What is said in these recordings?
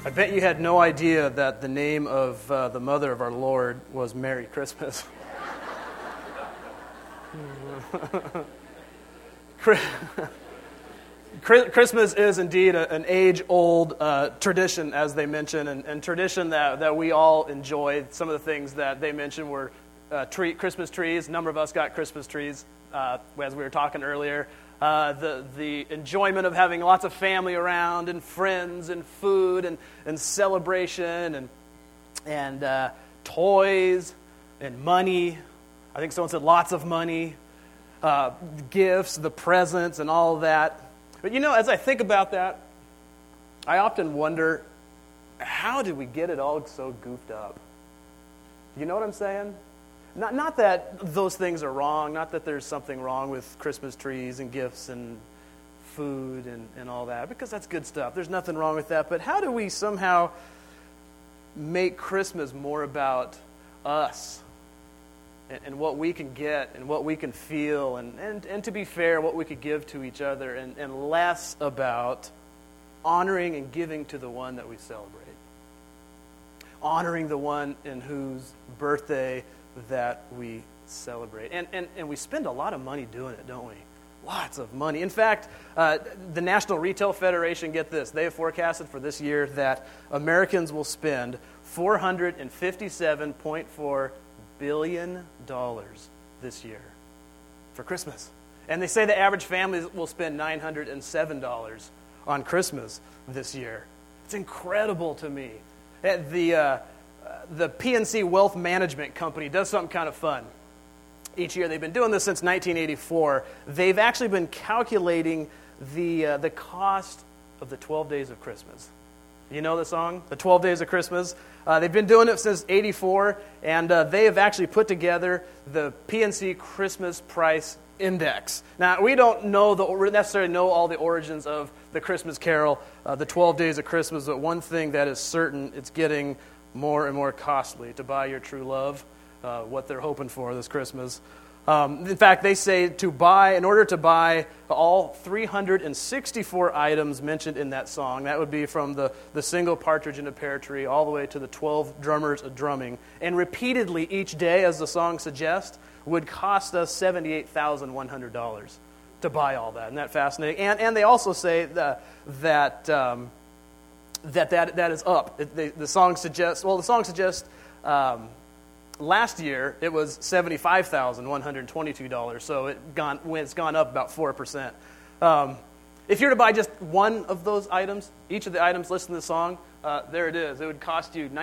I bet you had no idea that the name of the mother of our Lord was Merry Christmas. Christmas is indeed an age-old tradition, as they mention, and tradition that we all enjoy. Some of the things that they mentioned were Christmas trees. A number of us got Christmas trees, as we were talking earlier. The enjoyment of having lots of family around and friends and food and celebration and toys and money. I think someone said lots of money, gifts, the presents and all of that. But as I think about that, I often wonder, how did we get it all so goofed up? You know what I'm saying? Not that those things are wrong, not that there's something wrong with Christmas trees and gifts and food and all that, because that's good stuff. There's nothing wrong with that. But how do we somehow make Christmas more about us and what we can get and what we can feel and to be fair, what we could give to each other and less about honoring and giving to the one that we celebrate? Honoring the one in whose birthday that we celebrate. And we spend a lot of money doing it, don't we? Lots of money. In fact, the National Retail Federation, get this, they have forecasted for this year that Americans will spend $457.4 billion this year for Christmas. And they say the average family will spend $907 on Christmas this year. It's incredible to me. The PNC Wealth Management Company does something kind of fun. Each year, they've been doing this since 1984. They've actually been calculating the cost of the 12 Days of Christmas. You know the song, The 12 Days of Christmas? They've been doing it since 84, and they have actually put together the PNC Christmas Price Index. Now, we don't necessarily know all the origins of the Christmas Carol, the 12 Days of Christmas, but one thing that is certain, it's getting more and more costly to buy your true love, what they're hoping for this Christmas. In fact, they say in order to buy all 364 items mentioned in that song, that would be from the single partridge in a pear tree all the way to the 12 drummers a drumming, and repeatedly each day, as the song suggests, would cost us $78,100 to buy all that. Isn't that fascinating? And they also say that is up. The song suggests last year it was $75,122, so it's gone up about 4%. If you're to buy just one of those items, each of the items listed in the song, there it is. It would cost you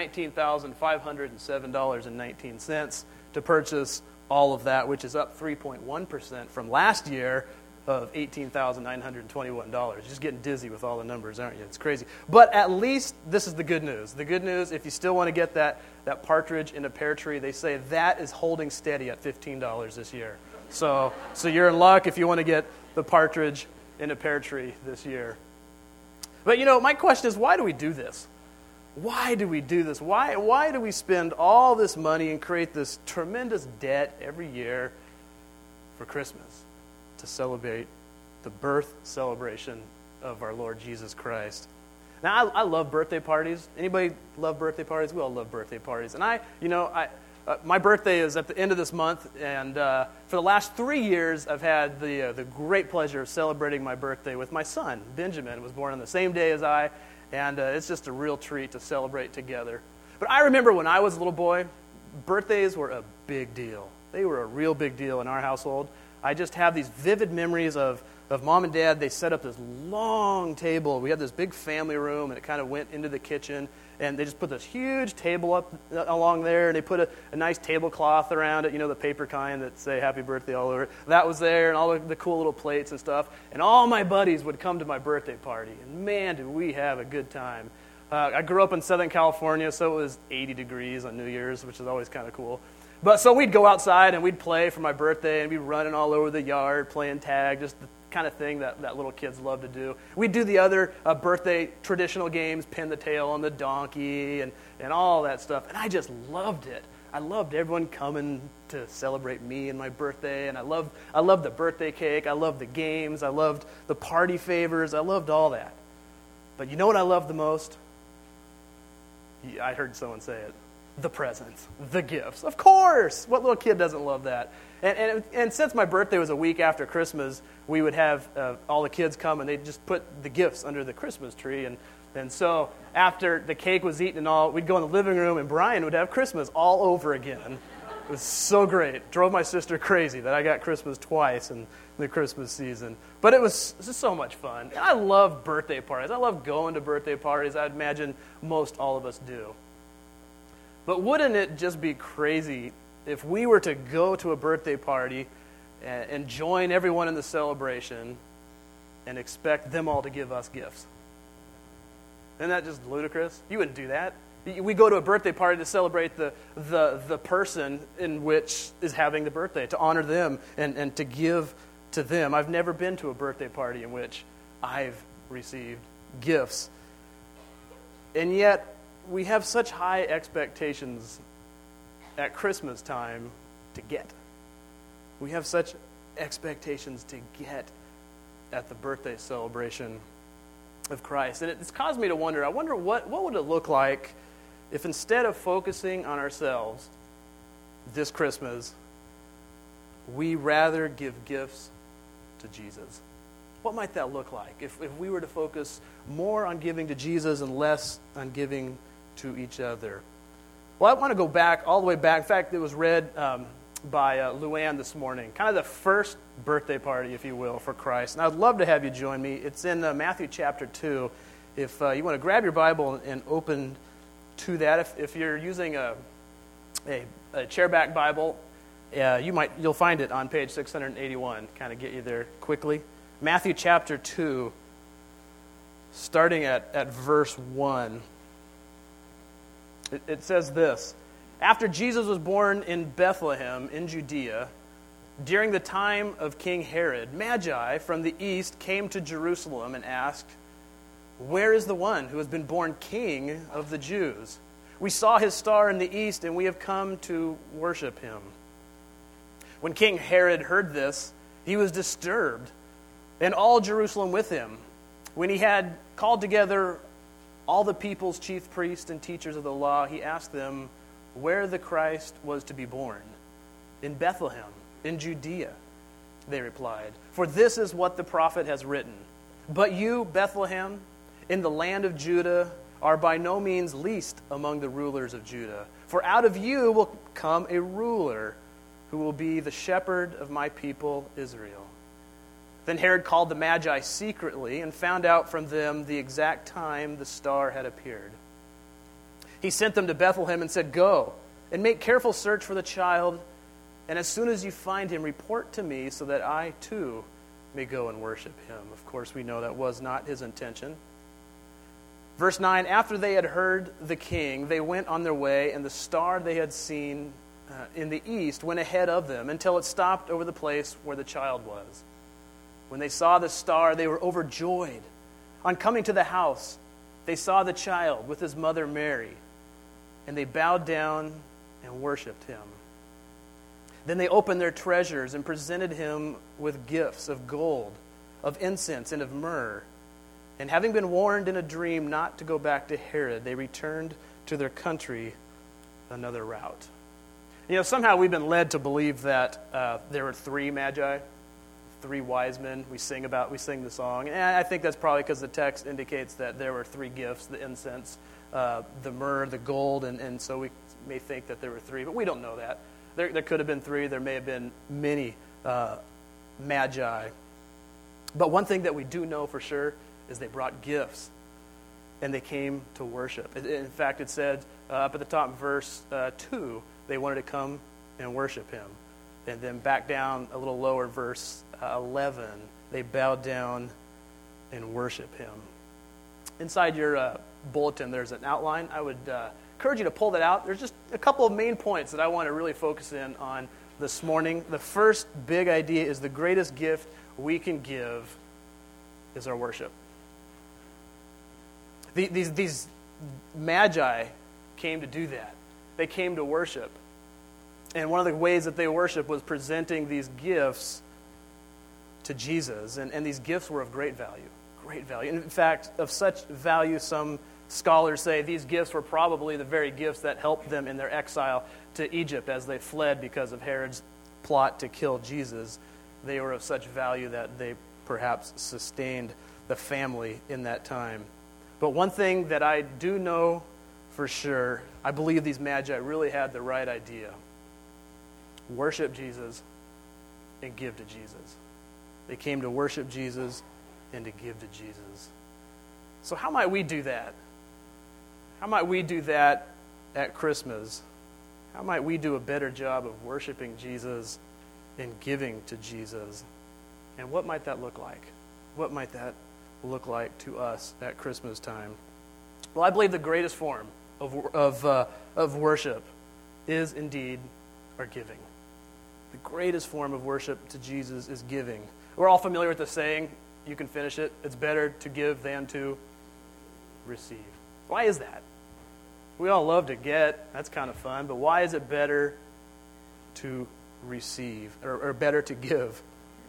$19,507.19 to purchase all of that, which is up 3.1% from last year of $18,921. You're just getting dizzy with all the numbers, aren't you? It's crazy. But at least this is the good news. The good news, if you still want to get that partridge in a pear tree, they say that is holding steady at $15 this year. So you're in luck if you want to get the partridge in a pear tree this year. But my question is, why do we do this? Why do we do this? Why do we spend all this money and create this tremendous debt every year for Christmas? To celebrate the birth celebration of our Lord Jesus Christ. Now, I love birthday parties. Anybody love birthday parties? We all love birthday parties. And my birthday is at the end of this month, and for the last 3 years, I've had the great pleasure of celebrating my birthday with my son, Benjamin, who was born on the same day as I, and it's just a real treat to celebrate together. But I remember when I was a little boy, birthdays were a big deal. They were a real big deal in our household. I just have these vivid memories of Mom and Dad. They set up this long table. We had this big family room, and it kind of went into the kitchen. And they just put this huge table up along there, and they put a nice tablecloth around it, the paper kind that say happy birthday all over it. That was there, and all the cool little plates and stuff. And all my buddies would come to my birthday party. And man, did we have a good time. I grew up in Southern California, so it was 80 degrees on New Year's, which is always kind of cool. But so we'd go outside and we'd play for my birthday, and we'd be running all over the yard, playing tag, just the kind of thing that little kids love to do. We'd do the other birthday traditional games, pin the tail on the donkey and all that stuff. And I just loved it. I loved everyone coming to celebrate me and my birthday, and I loved the birthday cake. I loved the games. I loved the party favors. I loved all that. But you know what I loved the most? I heard someone say it. The presents, the gifts. Of course! What little kid doesn't love that? And since my birthday was a week after Christmas, we would have all the kids come and they'd just put the gifts under the Christmas tree. And so after the cake was eaten and all, we'd go in the living room and Brian would have Christmas all over again. It was so great. Drove my sister crazy that I got Christmas twice in the Christmas season. But it was just so much fun. And I love birthday parties. I love going to birthday parties. I imagine most all of us do. But wouldn't it just be crazy if we were to go to a birthday party and join everyone in the celebration and expect them all to give us gifts? Isn't that just ludicrous? You wouldn't do that. We go to a birthday party to celebrate the person in which is having the birthday, to honor them and to give to them. I've never been to a birthday party in which I've received gifts. And yet, we have such high expectations at Christmas time to get. We have such expectations to get at the birthday celebration of Christ. And it's caused me to wonder, what would it look like if instead of focusing on ourselves this Christmas, we rather give gifts to Jesus? What might that look like if we were to focus more on giving to Jesus and less on giving to each other? Well, I want to go back, all the way back. In fact, it was read by Luann this morning, kind of the first birthday party, if you will, for Christ. And I'd love to have you join me. It's in Matthew chapter 2. If you want to grab your Bible and open to that. If you're using a chairback Bible, you'll find it on page 681. Kind of get you there quickly. Matthew chapter 2, starting at verse 1. It says this: After Jesus was born in Bethlehem in Judea, during the time of King Herod, Magi from the east came to Jerusalem and asked, "Where is the one who has been born King of the Jews? We saw his star in the east, and we have come to worship him." When King Herod heard this, he was disturbed, and all Jerusalem with him. When he had called together all the people's chief priests and teachers of the law, he asked them where the Christ was to be born. "In Bethlehem, in Judea," they replied, "for this is what the prophet has written. But you, Bethlehem, in the land of Judah, are by no means least among the rulers of Judah. For out of you will come a ruler who will be the shepherd of my people Israel." Then Herod called the Magi secretly and found out from them the exact time the star had appeared. He sent them to Bethlehem and said, "Go and make careful search for the child, and as soon as you find him, report to me so that I too may go and worship him." Of course, we know that was not his intention. Verse 9, after they had heard the king, they went on their way, and the star they had seen in the east went ahead of them until it stopped over the place where the child was. When they saw the star, they were overjoyed. On coming to the house, they saw the child with his mother Mary, and they bowed down and worshipped him. Then they opened their treasures and presented him with gifts of gold, of incense, and of myrrh. And having been warned in a dream not to go back to Herod, they returned to their country another route. Somehow we've been led to believe that there were three magi, three wise men. We sing the song. And I think that's probably because the text indicates that there were three gifts: the incense, the myrrh, the gold, and so we may think that there were three, but we don't know that. There could have been three. There may have been many magi. But one thing that we do know for sure is they brought gifts, and they came to worship. In fact, it said up at the top in verse 2, they wanted to come and worship him. And then back down a little lower, verse 11, they bowed down and worship him. Inside your bulletin, there's an outline. I would encourage you to pull that out. There's just a couple of main points that I want to really focus in on this morning. The first big idea is the greatest gift we can give is our worship. These magi came to do that. They came to worship. And one of the ways that they worshiped was presenting these gifts to Jesus. And these gifts were of great value. Great value. In fact, of such value, some Scholars say these gifts were probably the very gifts that helped them in their exile to Egypt as they fled because of Herod's plot to kill Jesus. They were of such value that they perhaps sustained the family in that time. But one thing that I do know for sure, I believe these magi really had the right idea. Worship Jesus and give to Jesus. They came to worship Jesus and to give to Jesus. So how might we do that? How might we do that at Christmas? How might we do a better job of worshiping Jesus and giving to Jesus? And what might that look like? What might that look like to us at Christmas time? Well, I believe the greatest form of worship is indeed our giving. The greatest form of worship to Jesus is giving. We're all familiar with the saying, you can finish it, it's better to give than to receive. Why is that? We all love to get, that's kind of fun, but why is it better to receive, or better to give?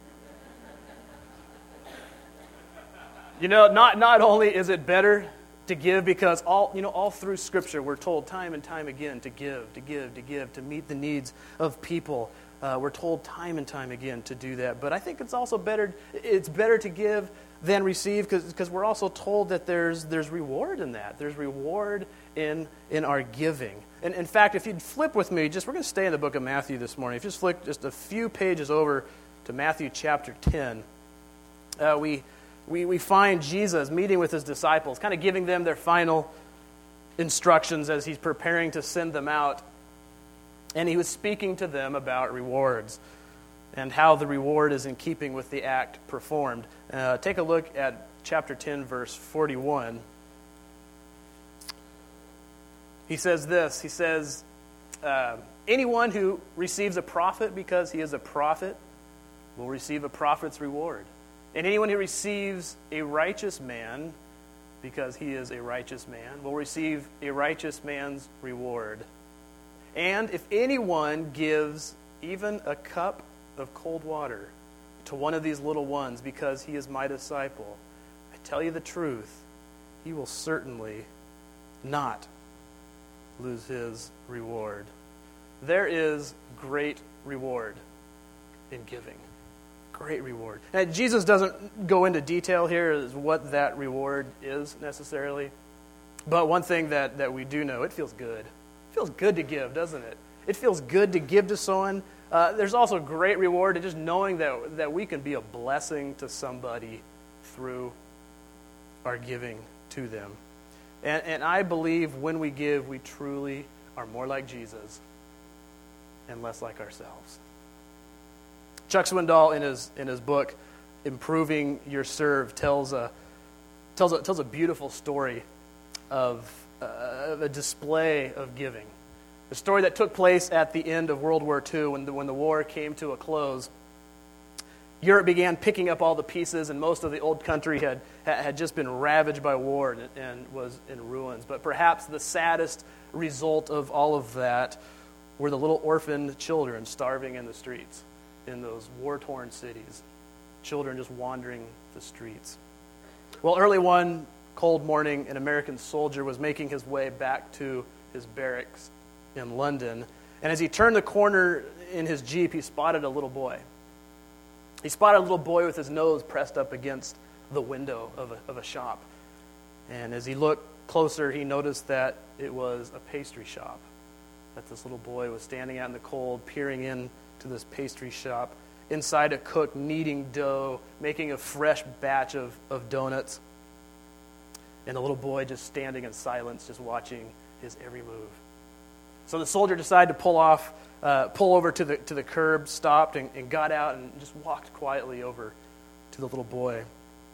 You know, not only is it better to give, because all through Scripture we're told time and time again to give, to meet the needs of people. We're told time and time again to do that. But I think it's also better to give than receive, because we're also told that there's reward in that. There's reward in our giving. And in fact, if you'd flip with me, we're going to stay in the book of Matthew this morning. If you just flick just a few pages over to Matthew chapter 10, we find Jesus meeting with his disciples, kind of giving them their final instructions as he's preparing to send them out. And he was speaking to them about rewards and how the reward is in keeping with the act performed. Take a look at chapter 10, verse 41. He says this, he says, anyone who receives a prophet because he is a prophet will receive a prophet's reward. And anyone who receives a righteous man because he is a righteous man will receive a righteous man's reward. And if anyone gives even a cup of cold water to one of these little ones because he is my disciple, I tell you the truth, he will certainly not lose his reward. There is great reward in giving. Great reward. Now, Jesus doesn't go into detail here as what that reward is necessarily. But one thing that we do know, it feels good. It feels good to give, doesn't it? It feels good to give to someone. There's also great reward in just knowing that we can be a blessing to somebody through our giving to them. And I believe when we give, we truly are more like Jesus and less like ourselves. Chuck Swindoll, in his book, Improving Your Serve, tells a beautiful story of a display of giving. A story that took place at the end of World War II when the war came to a close. Europe began picking up all the pieces, and most of the old country had just been ravaged by war and was in ruins. But perhaps the saddest result of all of that were the little orphaned children starving in the streets in those war-torn cities. Children just wandering the streets. Well, early one cold morning, an American soldier was making his way back to his barracks in London. And as he turned the corner in his Jeep, he spotted a little boy. He spotted a little boy with his nose pressed up against the window of a shop. And as he looked closer, he noticed that it was a pastry shop. That this little boy was standing out in the cold, peering in to this pastry shop. Inside, a cook kneading dough, making a fresh batch of donuts. And the little boy just standing in silence, just watching his every move. So the soldier decided to pull over to the curb, stopped, and got out and just walked quietly over to the little boy.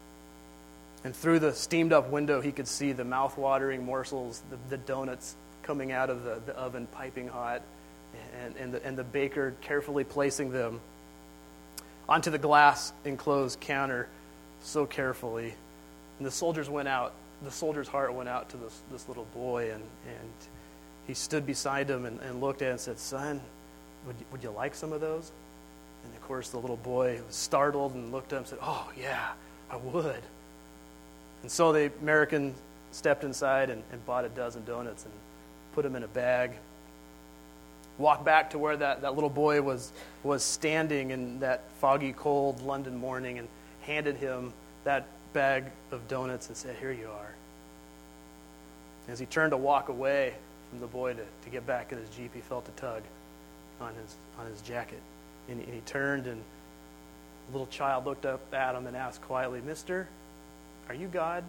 And through the steamed-up window, he could see the mouth-watering morsels, the donuts coming out of the oven, piping hot, and the baker carefully placing them onto the glass-enclosed counter so carefully. And the soldier's heart went out to this little boy, and he stood beside him and looked at him and said, "Son, would you like some of those?" And of course, the little boy was startled and looked up and said, "Oh, yeah, I would." And so the American stepped inside and bought a dozen donuts and put them in a bag. Walked back to where that little boy was standing in that foggy, cold London morning and handed him that bag of donuts and said, "Here you are." As he turned to walk away from the boy to get back in his Jeep, he felt a tug on his jacket. And he turned, and the little child looked up at him and asked quietly, "Mister, are you God?"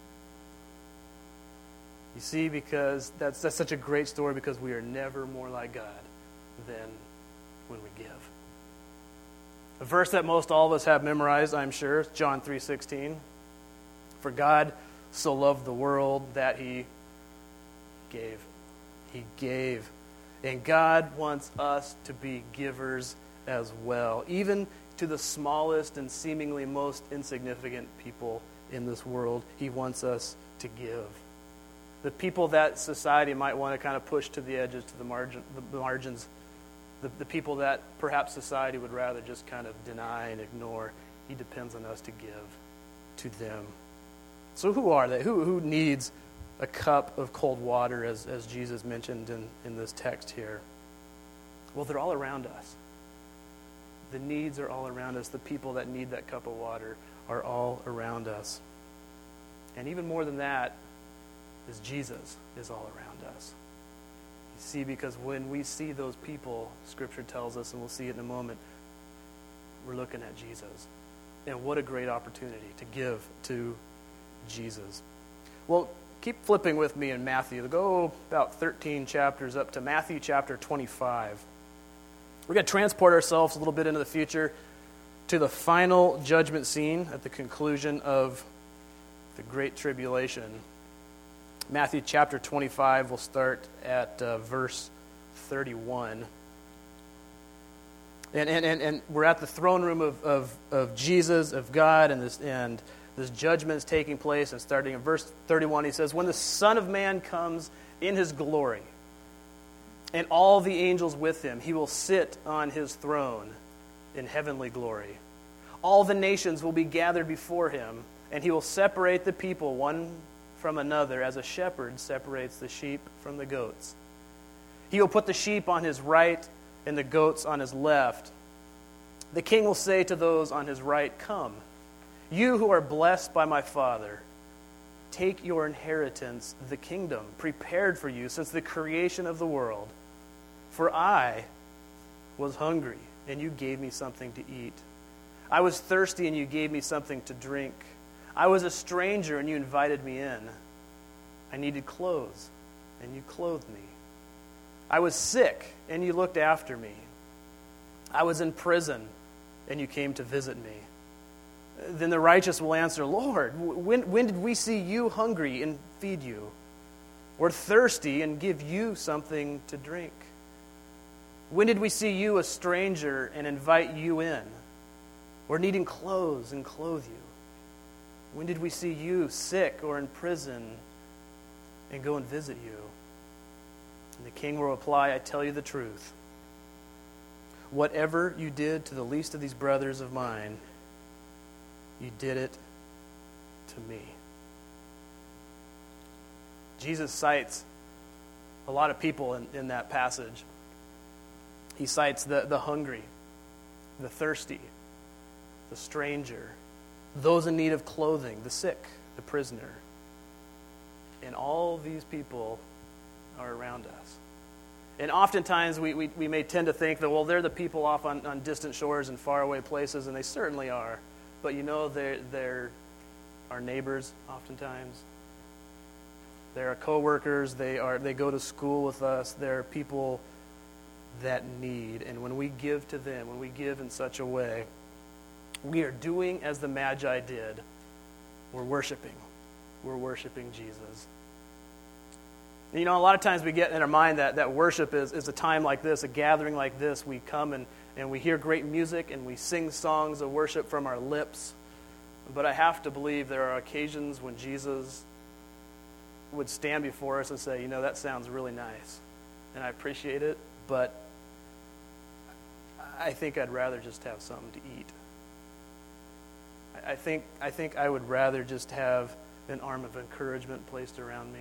You see, because that's such a great story, because we are never more like God than when we give. A verse that most all of us have memorized, I'm sure, is John 3:16. For God so loved the world that he gave. He gave. And God wants us to be givers as well, even to the smallest and seemingly most insignificant people in this world. He wants us to give. The people that society might want to kind of push to the edges, to the margins, the people that perhaps society would rather just kind of deny and ignore, he depends on us to give to them. So who are they? Who needs a cup of cold water, as Jesus mentioned in this text here? Well, they're all around us. The needs are all around us. The people that need that cup of water are all around us. And even more than that, is Jesus is all around us. You see, because when we see those people, Scripture tells us, and we'll see it in a moment, we're looking at Jesus. And what a great opportunity to give to Jesus. Well, keep flipping with me in Matthew. Go about 13 chapters up to Matthew chapter 25. We're going to transport ourselves a little bit into the future to the final judgment scene at the conclusion of the Great Tribulation. Matthew chapter 25, we'll start at verse 31. And we're at the throne room of Jesus, of God, and this judgment is taking place. And starting in verse 31, he says, "When the Son of Man comes in his glory, and all the angels with him, he will sit on his throne in heavenly glory. All the nations will be gathered before him, and he will separate the people one from another, as a shepherd separates the sheep from the goats. He will put the sheep on his right and the goats on his left. The king will say to those on his right, 'Come, you who are blessed by my Father, take your inheritance, the kingdom prepared for you since the creation of the world. For I was hungry, and you gave me something to eat. I was thirsty, and you gave me something to drink. I was a stranger, and you invited me in. I needed clothes, and you clothed me. I was sick, and you looked after me. I was in prison, and you came to visit me.' Then the righteous will answer, 'Lord, when did we see you hungry and feed you, or thirsty and give you something to drink? When did we see you a stranger and invite you in, or needing clothes and clothe you? When did we see you sick or in prison and go and visit you?' And the king will reply, 'I tell you the truth. Whatever you did to the least of these brothers of mine, you did it to me.'" Jesus cites a lot of people in that passage. He cites the hungry, the thirsty, the stranger, those in need of clothing, the sick, the prisoner. And all these people are around us. And oftentimes we may tend to think that, well, they're the people off on distant shores and faraway places, and they certainly are. But you know, they're our neighbors oftentimes. They're our coworkers. They go to school with us. They're people that need. And when we give to them, when we give in such a way, we are doing as the Magi did. We're worshiping. We're worshiping Jesus. You know, a lot of times we get in our mind that worship is a time like this, a gathering like this. We come and we hear great music and we sing songs of worship from our lips. But I have to believe there are occasions when Jesus would stand before us and say, "You know, that sounds really nice, and I appreciate it, but I think I'd rather just have something to eat. I think I would rather just have an arm of encouragement placed around me.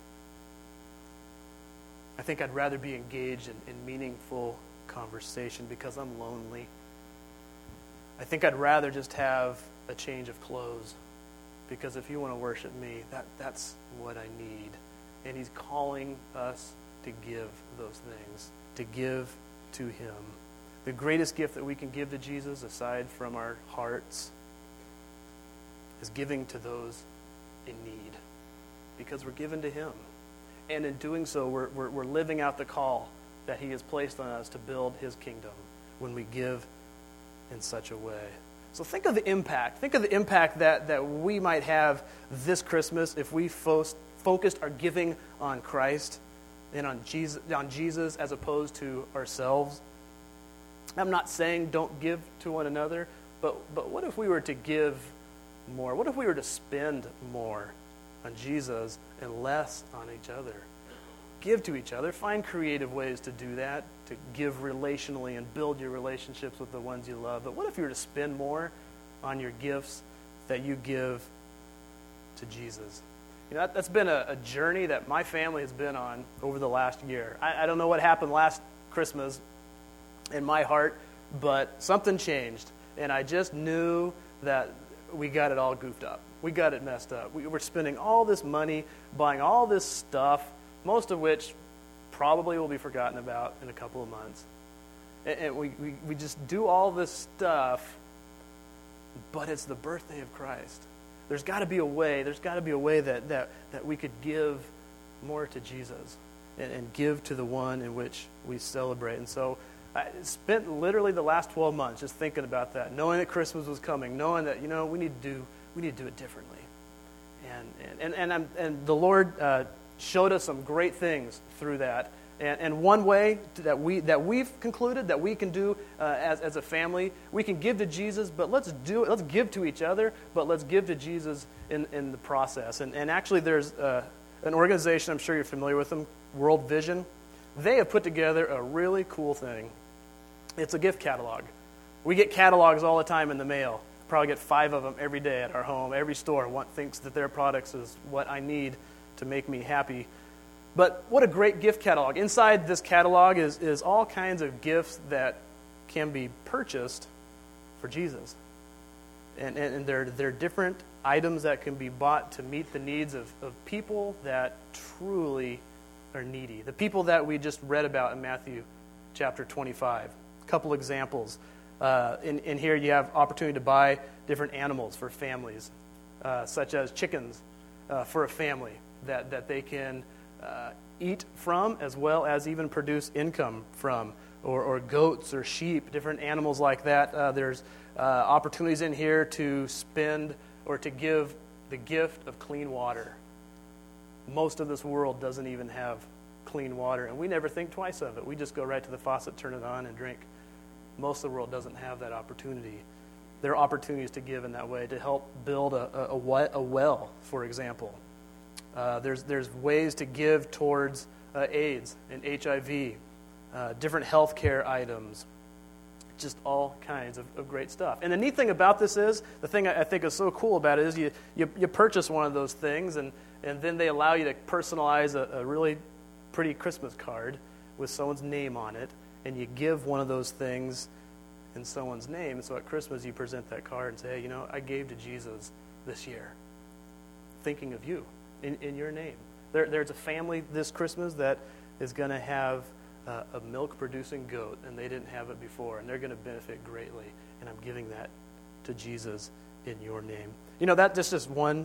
I think I'd rather be engaged in meaningful conversation because I'm lonely. I think I'd rather just have a change of clothes because if you want to worship me, that's what I need. And he's calling us to give those things, to give to him. The greatest gift that we can give to Jesus, aside from our hearts, is giving to those in need because we're given to him. And in doing so, we're living out the call that he has placed on us to build his kingdom when we give in such a way. So think of the impact. Think of the impact that we might have this Christmas if we focused our giving on Christ and on Jesus as opposed to ourselves. I'm not saying don't give to one another, but what if we were to give more? What if we were to spend more on Jesus and less on each other? Give to each other. Find creative ways to do that, to give relationally and build your relationships with the ones you love. But what if you were to spend more on your gifts that you give to Jesus? You know, that's been a journey that my family has been on over the last year. I don't know what happened last Christmas in my heart, but something changed. And I just knew that we got it all goofed up. We got it messed up. We were spending all this money, buying all this stuff, most of which probably will be forgotten about in a couple of months. And we just do all this stuff, but it's the birthday of Christ. There's got to be a way that we could give more to Jesus and give to the one in which we celebrate. And so I spent literally the last 12 months just thinking about that, knowing that Christmas was coming, knowing that, we need to do it differently. And the Lord showed us some great things through that. And one way that we've concluded that we can do as a family, we can give to Jesus, but let's give to each other, but let's give to Jesus in the process. And actually there's an organization, I'm sure you're familiar with them, World Vision. They have put together a really cool thing. It's a gift catalog. We get catalogs all the time in the mail. Probably get 5 of them every day at our home. Every store thinks that their products is what I need to make me happy. But what a great gift catalog. Inside this catalog is all kinds of gifts that can be purchased for Jesus. And they're different items that can be bought to meet the needs of people that truly are needy. The people that we just read about in Matthew chapter 25. A couple examples. In here you have opportunity to buy different animals for families, such as chickens for a family that they can eat from, as well as even produce income from, or goats or sheep, different animals like that. There's opportunities in here to spend or to give the gift of clean water. Most of this world doesn't even have clean water, and we never think twice of it. We just go right to the faucet, turn it on, and drink. Most of the world doesn't have that opportunity. There are opportunities to give in that way, to help build a well, for example. There's ways to give towards AIDS and HIV, different healthcare items, just all kinds of great stuff. And the neat thing about this is, the thing I think is so cool about it is you purchase one of those things, and then they allow you to personalize a really pretty Christmas card with someone's name on it, and you give one of those things in someone's name. And so at Christmas you present that card and say, hey, I gave to Jesus this year, thinking of you, in your name. There's a family this Christmas that is going to have a milk-producing goat, and they didn't have it before, and they're going to benefit greatly, and I'm giving that to Jesus in your name. That's just one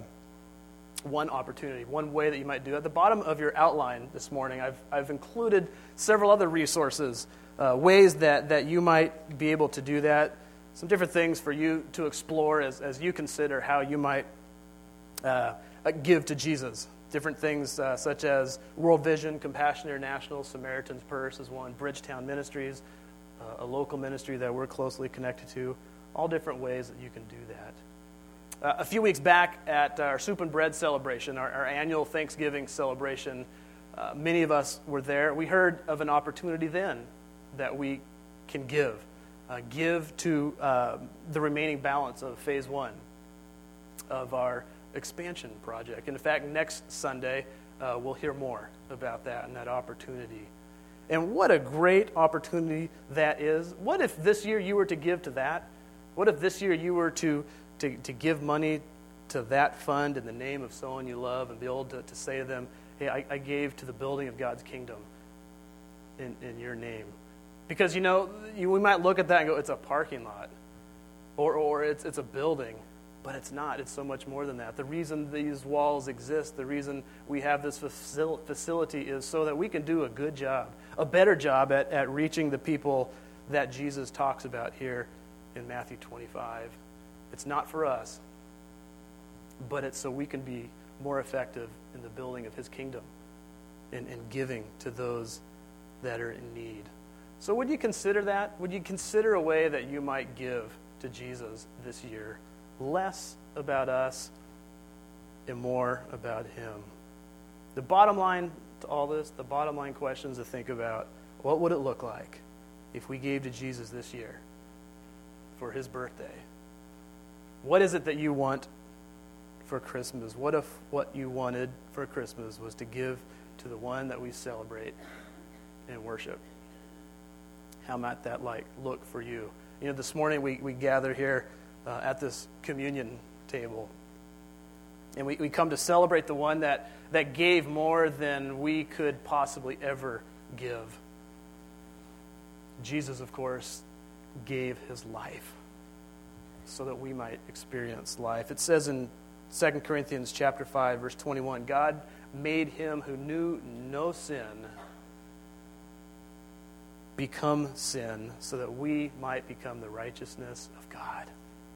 opportunity, one way that you might do it. At the bottom of your outline this morning, I've included several other resources, ways that you might be able to do that, some different things for you to explore as you consider how you might give to Jesus. Different things such as World Vision, Compassion International, Samaritan's Purse is one, Bridgetown Ministries, a local ministry that we're closely connected to, all different ways that you can do that. A few weeks back at our Soup and Bread celebration, our annual Thanksgiving celebration, many of us were there. We heard of an opportunity then that we can give to the remaining balance of Phase 1 of our expansion project. And in fact, next Sunday, we'll hear more about that and that opportunity. And what a great opportunity that is. What if this year you were to give to that? What if this year you were to give money to that fund in the name of someone you love and be able to say to them, hey, I gave to the building of God's kingdom in your name. Because, we might look at that and go, it's a parking lot. Or it's a building. But it's not. It's so much more than that. The reason these walls exist, the reason we have this facility is so that we can do a good job, a better job at reaching the people that Jesus talks about here in Matthew 25. It's not for us, but it's so we can be more effective in the building of his kingdom and giving to those that are in need. So would you consider that? Would you consider a way that you might give to Jesus this year? Less about us and more about him. The bottom line to all this, the bottom line questions to think about, what would it look like if we gave to Jesus this year for his birthday? What is it that you want for Christmas? What if what you wanted for Christmas was to give to the one that we celebrate and worship? How might that look for you? This morning we gather here at this communion table. And we come to celebrate the one that gave more than we could possibly ever give. Jesus, of course, gave his life so that we might experience life. It says in 2 Corinthians chapter 5, verse 21, God made him who knew no sin become sin so that we might become the righteousness of God.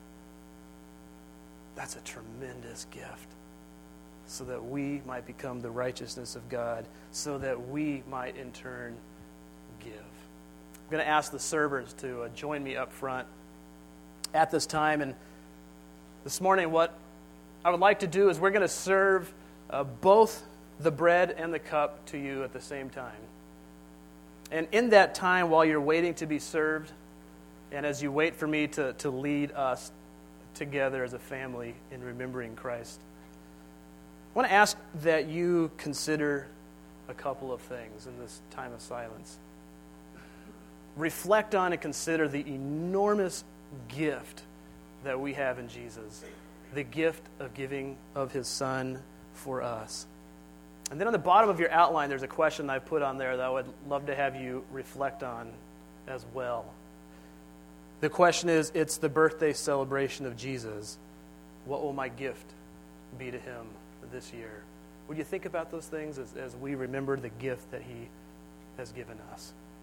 That's a tremendous gift. So that we might become the righteousness of God, so that we might in turn give. I'm going to ask the servers to join me up front at this time. And this morning, what I would like to do is we're going to serve both the bread and the cup to you at the same time. And in that time, while you're waiting to be served, and as you wait for me to lead us together as a family in remembering Christ, I want to ask that you consider a couple of things in this time of silence. Reflect on and consider the enormous gift that we have in Jesus, the gift of giving of his Son for us. And then on the bottom of your outline, there's a question I've put on there that I would love to have you reflect on as well. The question is, it's the birthday celebration of Jesus. What will my gift be to him this year? Would you think about those things as we remember the gift that he has given us?